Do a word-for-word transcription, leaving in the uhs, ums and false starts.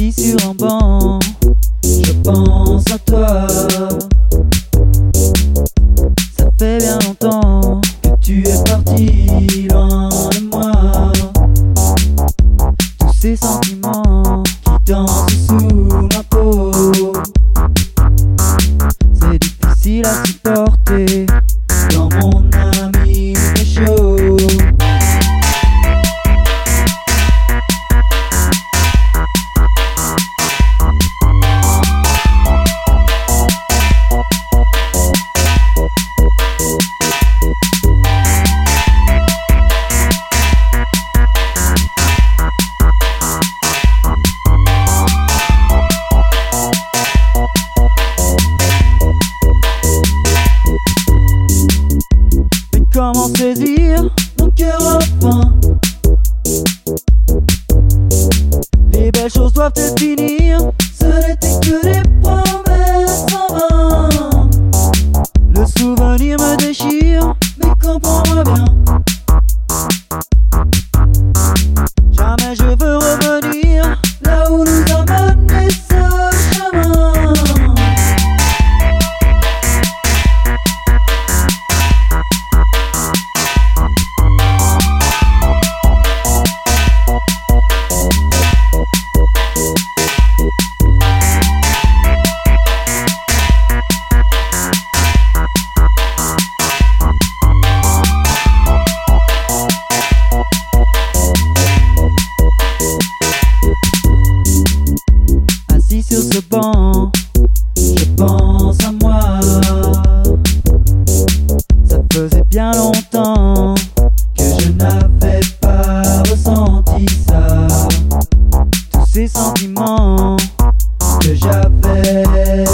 Assis sur un banc, je pense à toi. Ça fait bien longtemps que tu es parti loin de moi. Tous ces sentiments qui dansent sous ma peau, c'est difficile à supporter quand mon ami me fait chaud. Comment saisir mon cœur enfin? Les belles choses doivent-elles finir? Ce n'était que des promesses en vain. Le souvenir me déchire, mais comprends-moi bien. Jamais je veux revenir là où nous a mené ce chemin. Sur ce banc, je pense à moi. Ça faisait bien longtemps que je n'avais pas ressenti ça. Tous ces sentiments que j'avais